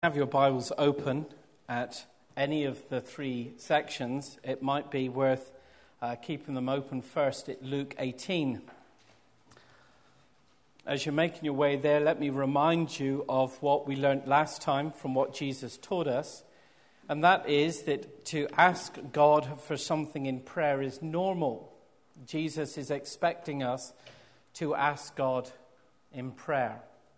Have your Bibles open at any of the three sections. It might be worth keeping them open first at Luke 18. As you're making your way there, let me remind you of what we learned last time from what Jesus taught us, and that is that to ask God for something in prayer is normal. Jesus is expecting us to ask God in prayer.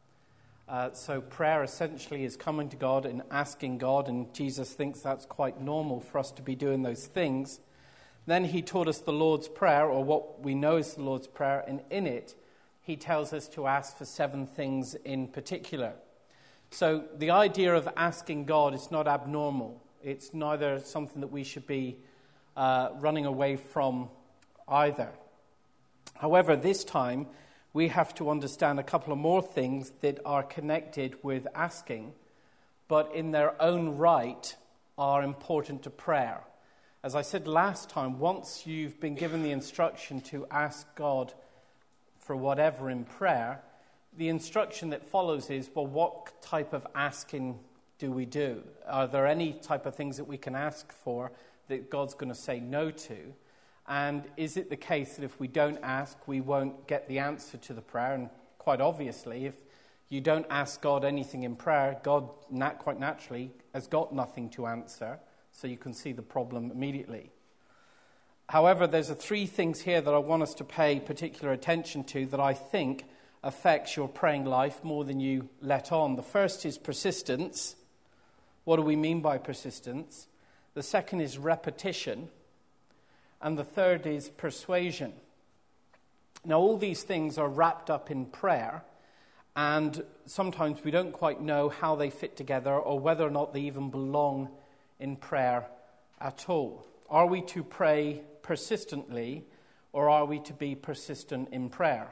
So prayer essentially is coming to God and asking God, and Jesus thinks that's quite normal for us to be doing those things. Then he taught us the Lord's Prayer, or what we know is the Lord's Prayer, and in it he tells us to ask for 7 things in particular. So the idea of asking God is not abnormal. It's neither something that we should be running away from either. However, this time we have to understand a couple of more things that are connected with asking, but in their own right are important to prayer. As I said last time, once you've been given the instruction to ask God for whatever in prayer, the instruction that follows is, well, what type of asking do we do? Are there any type of things that we can ask for that God's going to say no to? And is it the case that if we don't ask, we won't get the answer to the prayer? And quite obviously, if you don't ask God anything in prayer, God quite naturally has got nothing to answer. So you can see the problem immediately. However, there's 3 things here that I want us to pay particular attention to that I think affects your praying life more than you let on. The first is persistence. What do we mean by persistence? The second is repetition. And the third is persuasion. Now, all these things are wrapped up in prayer, and sometimes we don't quite know how they fit together or whether or not they even belong in prayer at all. Are we to pray persistently, or are we to be persistent in prayer?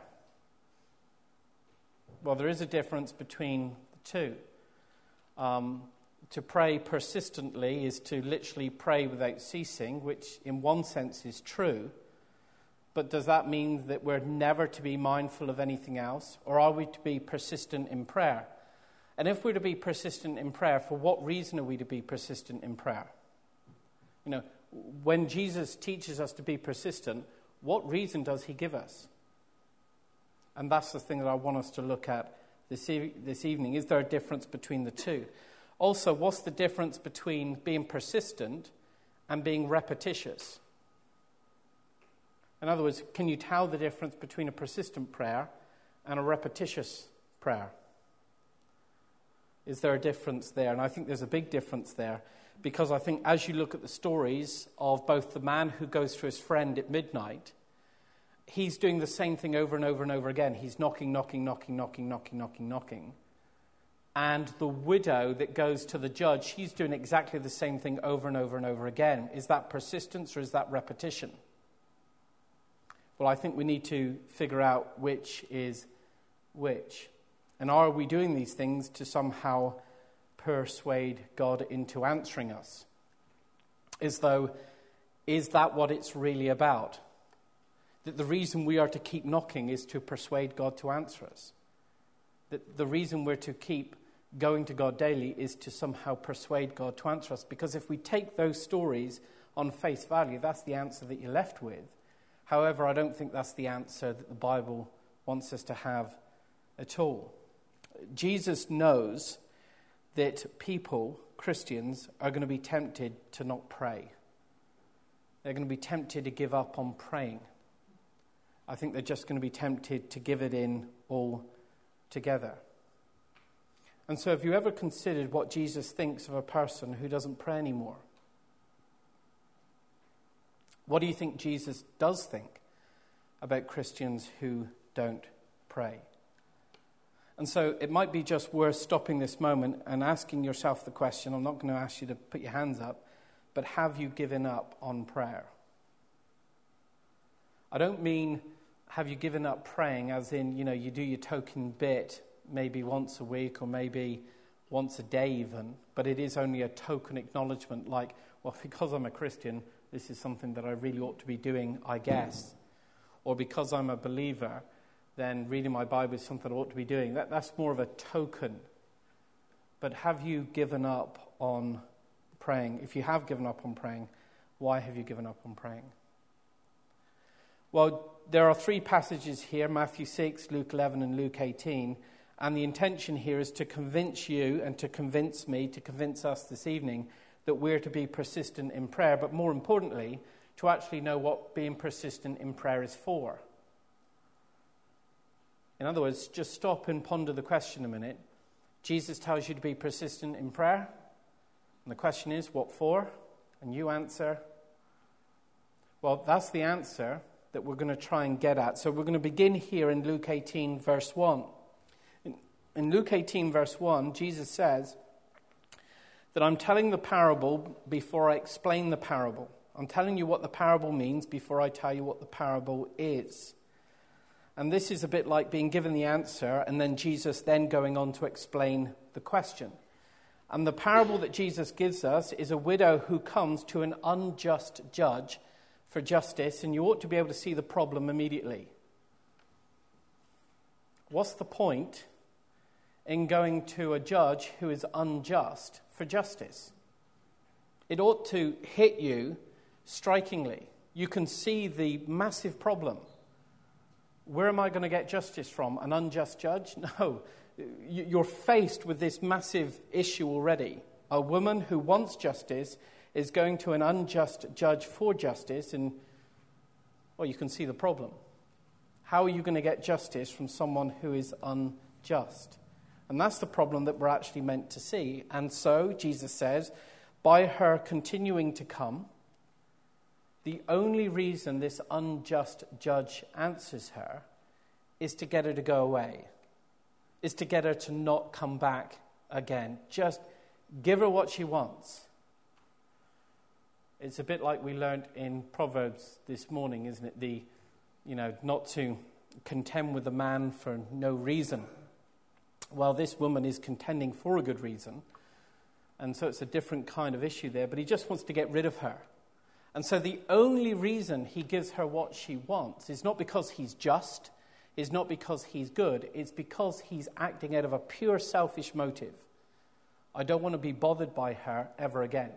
Well, there is a difference between the two. To pray persistently is to literally pray without ceasing, which in one sense is true. But does that mean that we're never to be mindful of anything else? Or are we to be persistent in prayer? And if we're to be persistent in prayer, for what reason are we to be persistent in prayer? You know, when Jesus teaches us to be persistent, what reason does he give us? And that's the thing that I want us to look at this evening. Is there a difference between the two? Also, what's the difference between being persistent and being repetitious? In other words, can you tell the difference between a persistent prayer and a repetitious prayer? Is there a difference there? And I think there's a big difference there, because I think as you look at the stories of both the man who goes to his friend at midnight, he's doing the same thing over and over and over again. He's knocking. And the widow that goes to the judge, she's doing exactly the same thing over and over and over again. Is that persistence or is that repetition? Well, I think we need to figure out which is which. And are we doing these things to somehow persuade God into answering us? Is that what it's really about? That the reason we are to keep knocking is to persuade God to answer us? That the reason we're to keep going to God daily is to somehow persuade God to answer us? Because if we take those stories on face value, that's the answer that you're left with. However, I don't think that's the answer that the Bible wants us to have at all. Jesus knows that people, Christians, are going to be tempted to not pray. They're going to be tempted to give up on praying. I think they're just going to be tempted to give it in all together. And so have you ever considered what Jesus thinks of a person who doesn't pray anymore? What do you think Jesus does think about Christians who don't pray? And so it might be just worth stopping this moment and asking yourself the question. I'm not going to ask you to put your hands up, but have you given up on prayer? I don't mean have you given up praying as in, you do your token bit maybe once a week or maybe once a day even, but it is only a token acknowledgement like, well, because I'm a Christian, this is something that I really ought to be doing, I guess. Or because I'm a believer, then reading my Bible is something I ought to be doing. That's more of a token But have you given up on praying? If you have given up on praying, why have you given up on praying? Well, there are 3 passages here, Matthew 6, Luke 11, and Luke 18. And the intention here is to convince you and to convince me, to convince us this evening, that we're to be persistent in prayer. But more importantly, to actually know what being persistent in prayer is for. In other words, just stop and ponder the question a minute. Jesus tells you to be persistent in prayer. And the question is, what for? And you answer, well, that's the answer that we're going to try and get at. So we're going to begin here in Luke 18, verse 1. In Luke 18, verse 1, Jesus says that I'm telling the parable before I explain the parable. I'm telling you what the parable means before I tell you what the parable is. And this is a bit like being given the answer and then Jesus then going on to explain the question. And the parable that Jesus gives us is a widow who comes to an unjust judge for justice, and you ought to be able to see the problem immediately. What's the point in going to a judge who is unjust for justice? It ought to hit you strikingly. You can see the massive problem. Where am I going to get justice from? An unjust judge? No. You're faced with this massive issue already. A woman who wants justice is going to an unjust judge for justice, and, well, you can see the problem. How are you going to get justice from someone who is unjust? And that's the problem that we're actually meant to see. And so, Jesus says, by her continuing to come, the only reason this unjust judge answers her is to get her to go away, is to get her to not come back again. Just give her what she wants. It's a bit like we learned in Proverbs this morning, isn't it? Not to contend with a man for no reason. Well, this woman is contending for a good reason. And so it's a different kind of issue there. But he just wants to get rid of her. And so the only reason he gives her what she wants is not because he's just, is not because he's good. It's because he's acting out of a pure selfish motive. I don't want to be bothered by her ever again.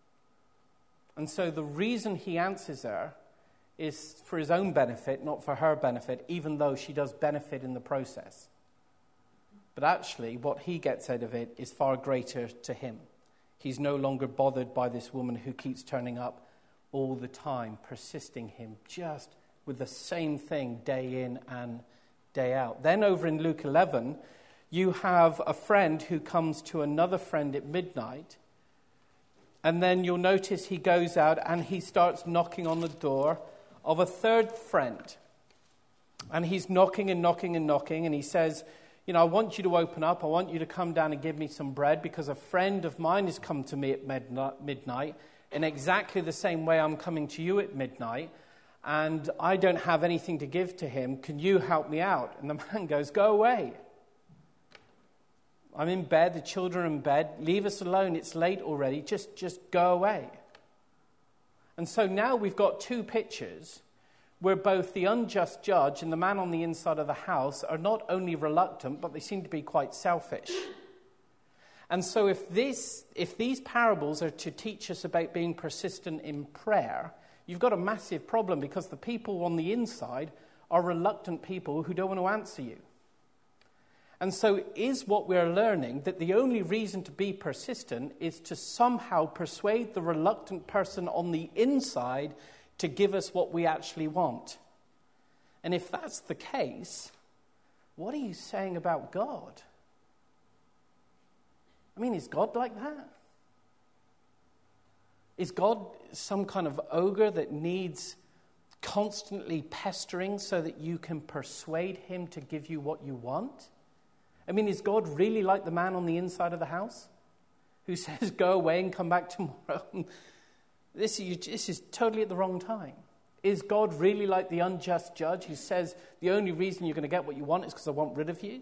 And so the reason he answers her is for his own benefit, not for her benefit, even though she does benefit in the process. But actually, what he gets out of it is far greater to him. He's no longer bothered by this woman who keeps turning up all the time, persisting him just with the same thing day in and day out. Then over in Luke 11, you have a friend who comes to another friend at midnight, and then you'll notice he goes out and he starts knocking on the door of a third friend. And he's knocking and knocking and knocking, and he says, I want you to open up. I want you to come down and give me some bread because a friend of mine has come to me at midnight in exactly the same way I'm coming to you at midnight, and I don't have anything to give to him. Can you help me out? And the man goes, go away. I'm in bed. The children are in bed. Leave us alone. It's late already. Just go away. And so now we've got 2 pictures where both the unjust judge and the man on the inside of the house are not only reluctant, but they seem to be quite selfish. And so if these parables are to teach us about being persistent in prayer, you've got a massive problem because the people on the inside are reluctant people who don't want to answer you. And so is what we're learning that the only reason to be persistent is to somehow persuade the reluctant person on the inside to give us what we actually want. And if that's the case, what are you saying about God? I mean, is God like that? Is God some kind of ogre that needs constantly pestering so that you can persuade him to give you what you want? I mean, is God really like the man on the inside of the house who says, go away and come back tomorrow? This is totally at the wrong time. Is God really like the unjust judge who says the only reason you're going to get what you want is because I want rid of you?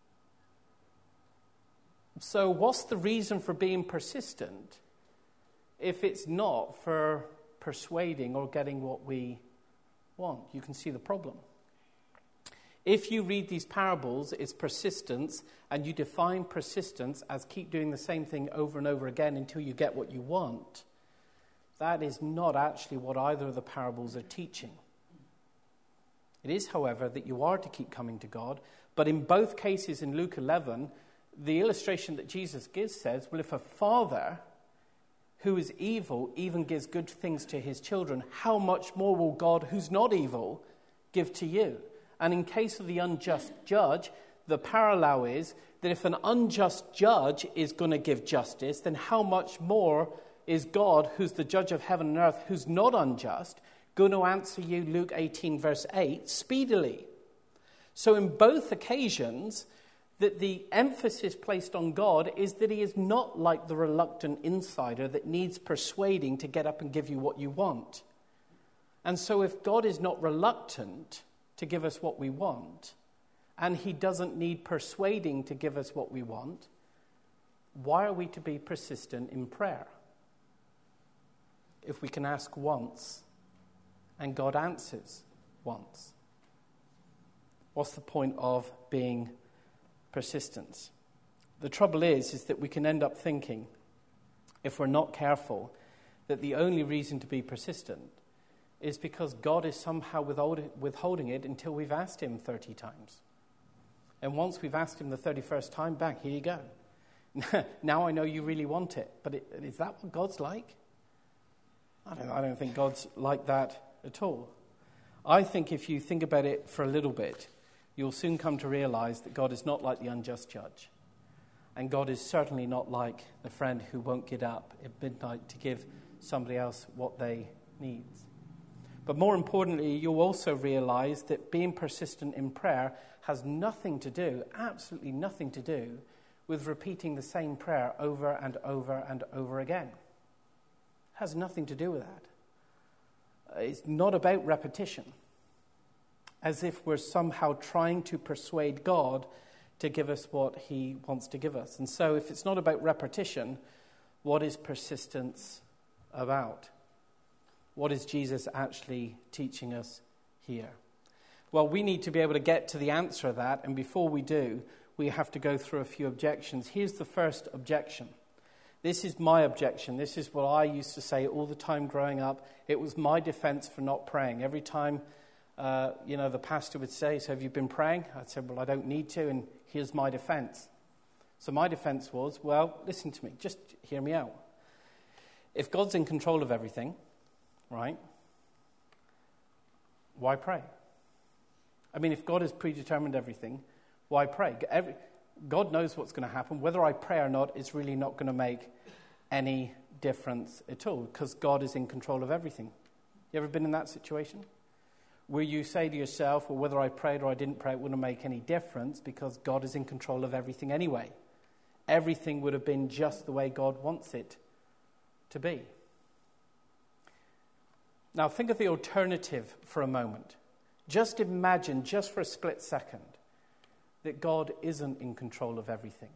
So what's the reason for being persistent if it's not for persuading or getting what we want? You can see the problem. If you read these parables, it's persistence, and you define persistence as keep doing the same thing over and over again until you get what you want, that is not actually what either of the parables are teaching. It is, however, that you are to keep coming to God, but in both cases in Luke 11, the illustration that Jesus gives says, well, if a father who is evil even gives good things to his children, how much more will God, who's not evil, give to you? And in case of the unjust judge, the parallel is that if an unjust judge is going to give justice, then how much more is God, who's the judge of heaven and earth, who's not unjust, going to answer you, Luke 18, verse 8, speedily? So in both occasions, that the emphasis placed on God is that he is not like the reluctant insider that needs persuading to get up and give you what you want. And so if God is not reluctant to give us what we want, and he doesn't need persuading to give us what we want, why are we to be persistent in prayer? If we can ask once, and God answers once. What's the point of being persistent? The trouble is that we can end up thinking, if we're not careful, that the only reason to be persistent is because God is somehow withholding it until we've asked him 30 times. And once we've asked him the 31st time, bang, here you go. Now I know you really want it. But is that what God's like? I don't think God's like that at all. I think if you think about it for a little bit, you'll soon come to realize that God is not like the unjust judge. And God is certainly not like the friend who won't get up at midnight to give somebody else what they need. But more importantly, you'll also realize that being persistent in prayer has nothing to do, absolutely nothing to do, with repeating the same prayer over and over and over again. It has nothing to do with that. It's not about repetition, as if we're somehow trying to persuade God to give us what he wants to give us. And so if it's not about repetition, what is persistence about? What is Jesus actually teaching us here? Well, we need to be able to get to the answer of that, and before we do, we have to go through a few objections. Here's the first objection. This is my objection. This is what I used to say all the time growing up. It was my defense for not praying. Every time, the pastor would say, so have you been praying? I'd say, well, I don't need to, and here's my defense. So my defense was, well, listen to me. Just hear me out. If God's in control of everything, right, why pray? I mean, if God has predetermined everything, why pray? God knows what's going to happen. Whether I pray or not is really not going to make any difference at all, because God is in control of everything. You ever been in that situation? Where you say to yourself, well, whether I prayed or I didn't pray, it wouldn't make any difference because God is in control of everything anyway. Everything would have been just the way God wants it to be. Now, think of the alternative for a moment. Just imagine, just for a split second, that God isn't in control of everything.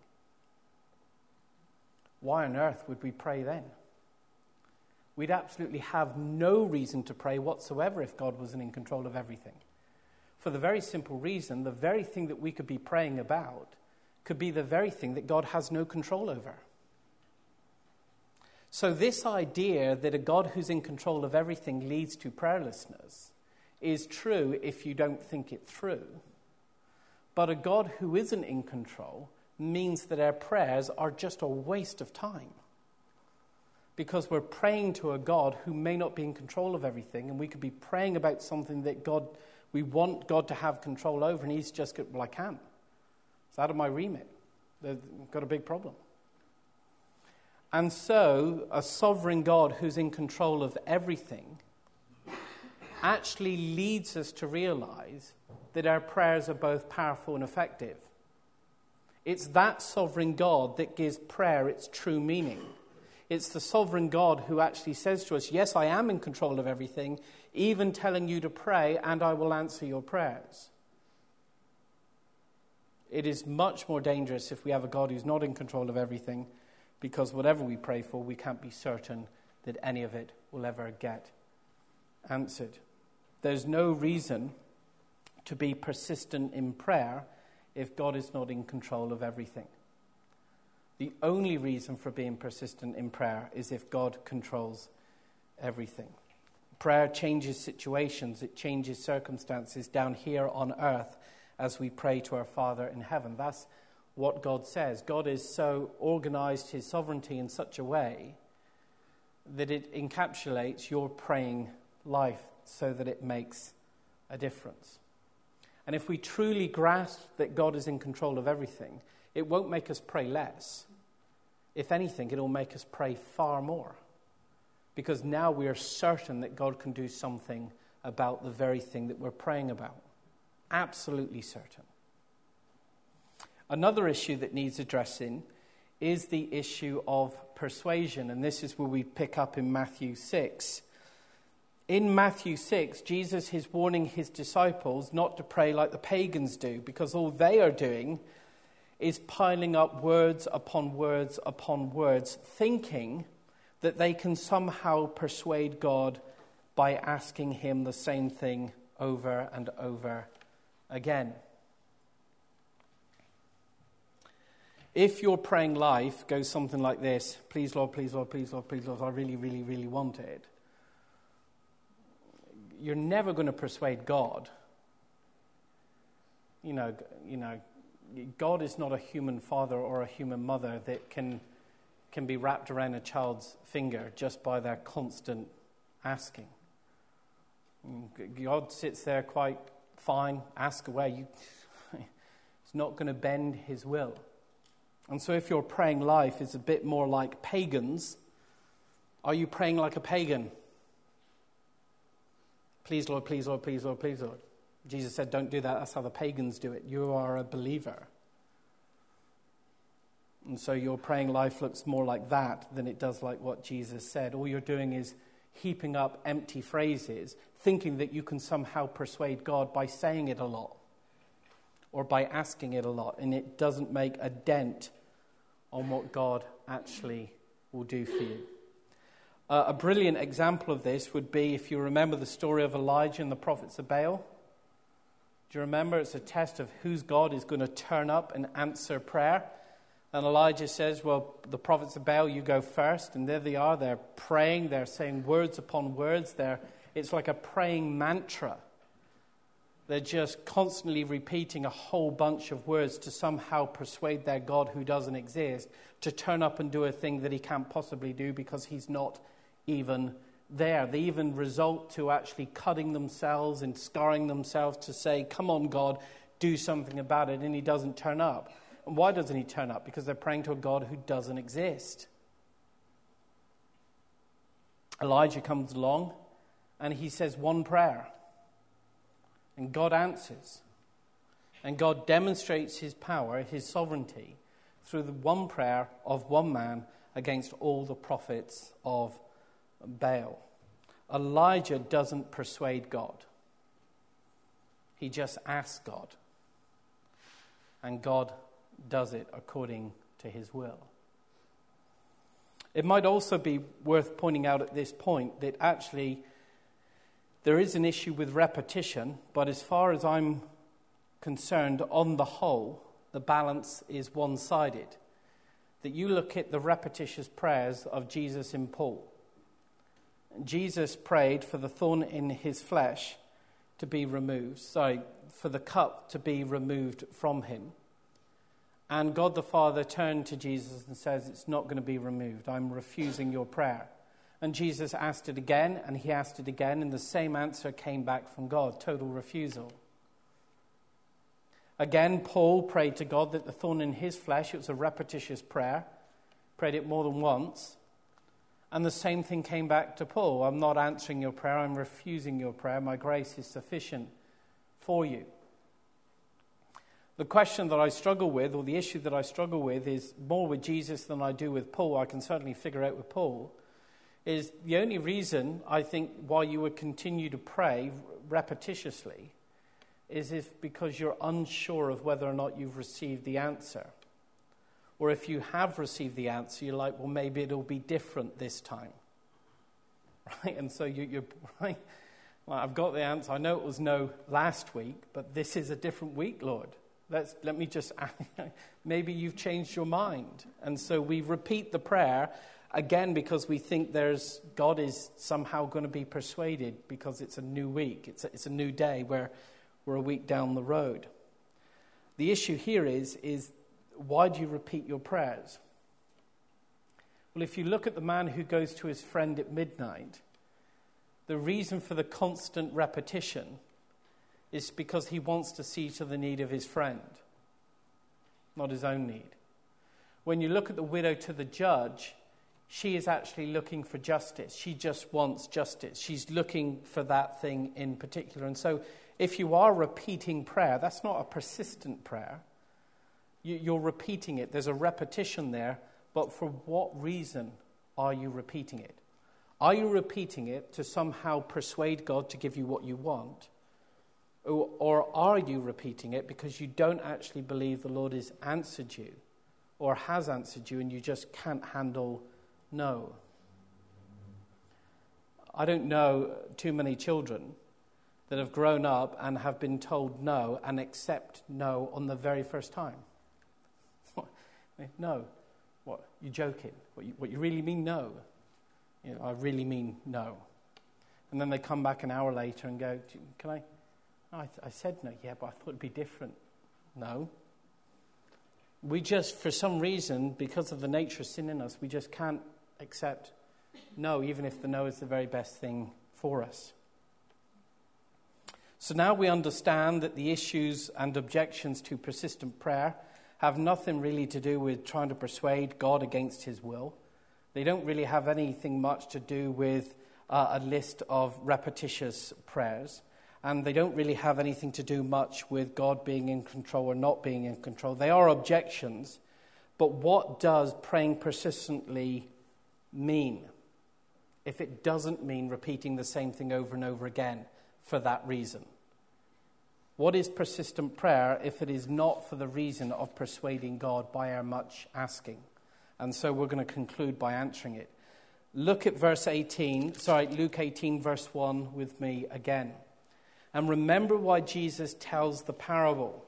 Why on earth would we pray then? We'd absolutely have no reason to pray whatsoever if God wasn't in control of everything. For the very simple reason, the very thing that we could be praying about could be the very thing that God has no control over. So this idea that a God who's in control of everything leads to prayerlessness is true if you don't think it through. But a God who isn't in control means that our prayers are just a waste of time. Because we're praying to a God who may not be in control of everything, and we could be praying about something that we want God to have control over, and he's just well, I can't. It's out of my remit. They've got a big problem. And so, a sovereign God who's in control of everything actually leads us to realize that our prayers are both powerful and effective. It's that sovereign God that gives prayer its true meaning. It's the sovereign God who actually says to us, yes, I am in control of everything, even telling you to pray, and I will answer your prayers. It is much more dangerous if we have a God who's not in control of everything, because whatever we pray for, we can't be certain that any of it will ever get answered. There's no reason to be persistent in prayer if God is not in control of everything. The only reason for being persistent in prayer is if God controls everything. Prayer changes situations, it changes circumstances down here on earth as we pray to our Father in heaven. That's what God says. God is so organized his sovereignty in such a way that it encapsulates your praying life so that it makes a difference. And if we truly grasp that God is in control of everything, it won't make us pray less. If anything, it'll make us pray far more. Because now we are certain that God can do something about the very thing that we're praying about. Absolutely certain. Another issue that needs addressing is the issue of persuasion. And this is where we pick up in Matthew 6. In Matthew 6, Jesus is warning his disciples not to pray like the pagans do, because all they are doing is piling up words upon words upon words, thinking that they can somehow persuade God by asking him the same thing over and over again. If your praying life goes something like this, please Lord, please Lord, please Lord, please Lord, I really, really, really want it, you're never going to persuade God. You know, God is not a human father or a human mother that can be wrapped around a child's finger just by their constant asking. God sits there quite fine, ask away. He's not going to bend his will. And so if your praying life is a bit more like pagans, are you praying like a pagan? Please, Lord, please, Lord, please, Lord, please, Lord. Jesus said, don't do that. That's how the pagans do it. You are a believer. And so your praying life looks more like that than it does like what Jesus said. All you're doing is heaping up empty phrases, thinking that you can somehow persuade God by saying it a lot or by asking it a lot. And it doesn't make a dent on what God actually will do for you. A brilliant example of this would be if you remember the story of Elijah and the prophets of Baal. Do you remember? It's a test of whose God is going to turn up and answer prayer. And Elijah says, well, the prophets of Baal, you go first. And there they are. They're praying. They're saying words upon words. It's like a praying mantra. They're just constantly repeating a whole bunch of words to somehow persuade their God who doesn't exist to turn up and do a thing that he can't possibly do because he's not even there. They even result to actually cutting themselves and scarring themselves to say, come on, God, do something about it. And he doesn't turn up. And why doesn't he turn up? Because they're praying to a God who doesn't exist. Elijah comes along and he says one prayer. And God answers. And God demonstrates his power, his sovereignty, through the one prayer of one man against all the prophets of Baal. Elijah doesn't persuade God. He just asks God. And God does it according to his will. It might also be worth pointing out at this point that actually there is an issue with repetition, but as far as I'm concerned, on the whole, the balance is one-sided. That you look at the repetitious prayers of Jesus and Paul. Jesus prayed for the thorn in his flesh to be removed. For the cup to be removed from him. And God the Father turned to Jesus and says, it's not going to be removed. I'm refusing your prayer. And Jesus asked it again, and he asked it again, and the same answer came back from God, total refusal. Again, Paul prayed to God that the thorn in his flesh, it was a repetitious prayer, prayed it more than once, and the same thing came back to Paul. I'm not answering your prayer, I'm refusing your prayer. My grace is sufficient for you. The question that I struggle with, or the issue that I struggle with, is more with Jesus than I do with Paul. I can certainly figure out with Paul. Is the only reason I think why you would continue to pray repetitiously is because you're unsure of whether or not you've received the answer. Or if you have received the answer, you're like, well, maybe it'll be different this time. Right? And so you're right. Well, I've got the answer. I know it was no last week, but this is a different week, Lord. Let me just, maybe you've changed your mind. And so we repeat the prayer again because we think God is somehow going to be persuaded because it's a new week. It's a new day where we're a week down the road. The issue here is why do you repeat your prayers? Well, if you look at the man who goes to his friend at midnight, the reason for the constant repetition is because he wants to see to the need of his friend, not his own need. When you look at the widow to the judge, she is actually looking for justice. She just wants justice. She's looking for that thing in particular. And so if you are repeating prayer, that's not a persistent prayer. You're repeating it. There's a repetition there. But for what reason are you repeating it? Are you repeating it to somehow persuade God to give you what you want? Or are you repeating it because you don't actually believe the Lord has answered you or has answered you and you just can't handle no? I don't know too many children that have grown up and have been told no and accept no on the very first time. No. What? You're joking? What you really mean no? I really mean no. And then they come back an hour later and go, can I? Oh, I said no. Yeah, but I thought it'd be different. No. We just, for some reason, because of the nature of sin in us, we just can't accept no, even if the no is the very best thing for us. So now we understand that the issues and objections to persistent prayer have nothing really to do with trying to persuade God against his will. They don't really have anything much to do with a list of repetitious prayers. And they don't really have anything to do much with God being in control or not being in control. They are objections. But what does praying persistently mean if it doesn't mean repeating the same thing over and over again for that reason? What is persistent prayer if it is not for the reason of persuading God by our much asking? And so we're going to conclude by answering it. Look at Luke 18, verse 1 with me again. And remember why Jesus tells the parable.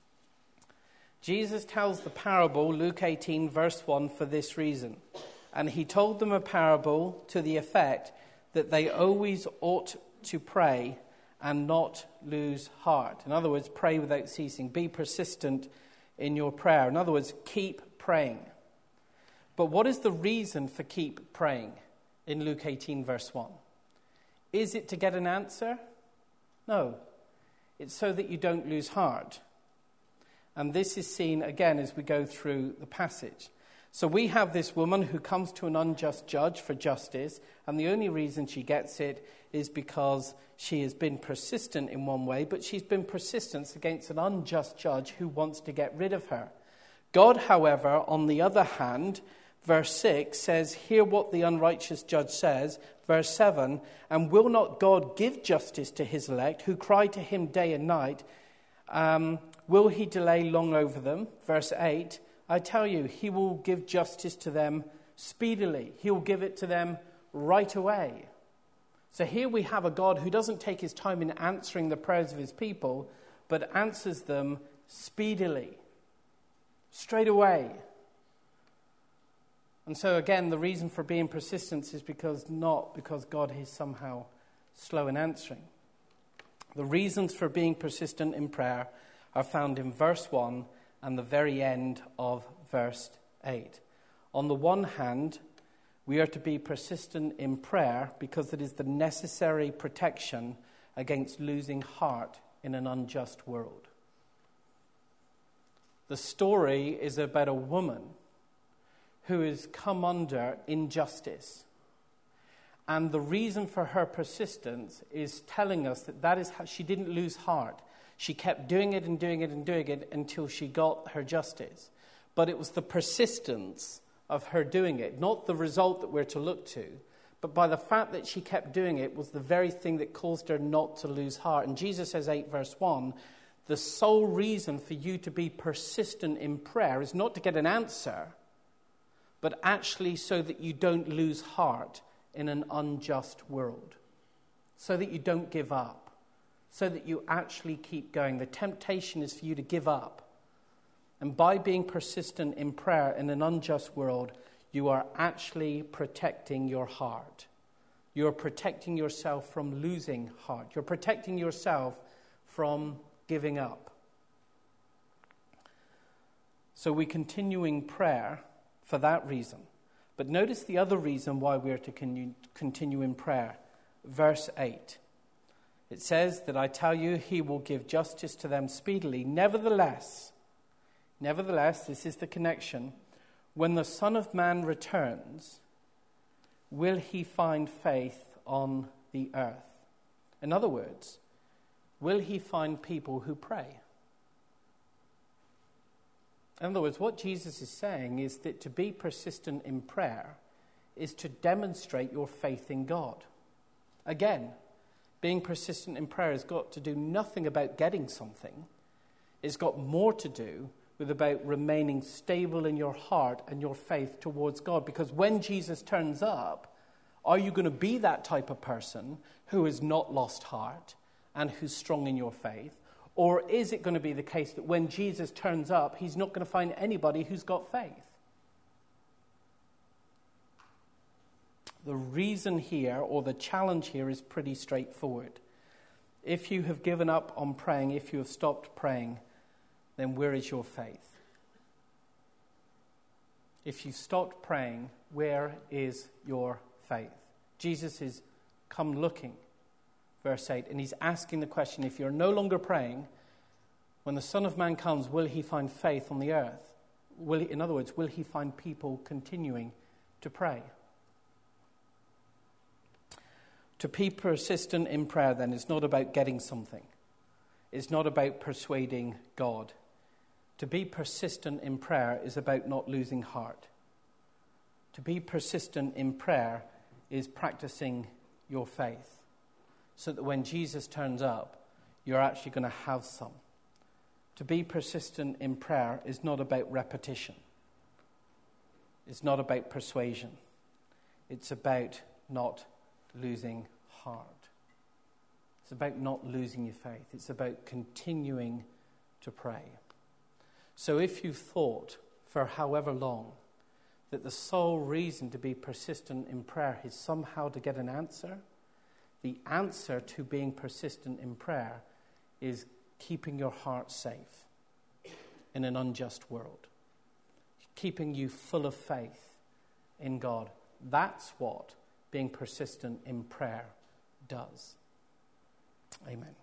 Jesus tells the parable, Luke 18, verse 1, for this reason. And he told them a parable to the effect that they always ought to pray and not lose heart. In other words, pray without ceasing. Be persistent in your prayer. In other words, keep praying. But what is the reason for keep praying in Luke 18, verse 1? Is it to get an answer? No. It's so that you don't lose heart. And this is seen again as we go through the passage. So we have this woman who comes to an unjust judge for justice, and the only reason she gets it is because she has been persistent in one way, but she's been persistent against an unjust judge who wants to get rid of her. God, however, on the other hand, verse 6 says, hear what the unrighteous judge says. Verse 7, and will not God give justice to his elect who cry to him day and night? Will he delay long over them? Verse 8, I tell you, he will give justice to them speedily. He will give it to them right away. So here we have a God who doesn't take his time in answering the prayers of his people, but answers them speedily, straight away. And so again, the reason for being persistent is not because God is somehow slow in answering. The reasons for being persistent in prayer are found in verse 1 and the very end of verse 8. On the one hand, we are to be persistent in prayer because it is the necessary protection against losing heart in an unjust world. The story is about a woman who has come under injustice. And the reason for her persistence is telling us that is how she didn't lose heart. She kept doing it and doing it and doing it until she got her justice. But it was the persistence of her doing it, not the result that we're to look to, but by the fact that she kept doing it was the very thing that caused her not to lose heart. And Jesus says, 8 verse 1, the sole reason for you to be persistent in prayer is not to get an answer, but actually so that you don't lose heart in an unjust world. so that you don't give up, so that you actually keep going. The temptation is for you to give up. And by being persistent in prayer in an unjust world, you are actually protecting your heart. You're protecting yourself from losing heart. You're protecting yourself from giving up. So we continue in prayer for that reason. But notice the other reason why we are to continue in prayer. Verse 8. It says that I tell you, he will give justice to them speedily. Nevertheless, this is the connection. When the Son of Man returns, will he find faith on the earth? In other words, will he find people who pray? In other words, what Jesus is saying is that to be persistent in prayer is to demonstrate your faith in God. Again, being persistent in prayer has got to do nothing about getting something. It's got more to do with about remaining stable in your heart and your faith towards God. Because when Jesus turns up, are you going to be that type of person who has not lost heart and who's strong in your faith? Or is it going to be the case that when Jesus turns up, he's not going to find anybody who's got faith? The reason here, or the challenge here, is pretty straightforward. If you have given up on praying, if you have stopped praying, then where is your faith? If you stopped praying, where is your faith? Jesus is come looking, verse 8, and he's asking the question, if you're no longer praying, when the Son of Man comes, will he find faith on the earth? In other words, will he find people continuing to pray? To be persistent in prayer, then, is not about getting something. It's not about persuading God. To be persistent in prayer is about not losing heart. To be persistent in prayer is practicing your faith, so that when Jesus turns up, you're actually going to have some. To be persistent in prayer is not about repetition. It's not about persuasion. It's about not losing heart. It's about not losing your faith. It's about continuing to pray. So if you've thought for however long that the sole reason to be persistent in prayer is somehow to get an answer, the answer to being persistent in prayer is keeping your heart safe in an unjust world, keeping you full of faith in God. That's what being persistent in prayer does. Amen.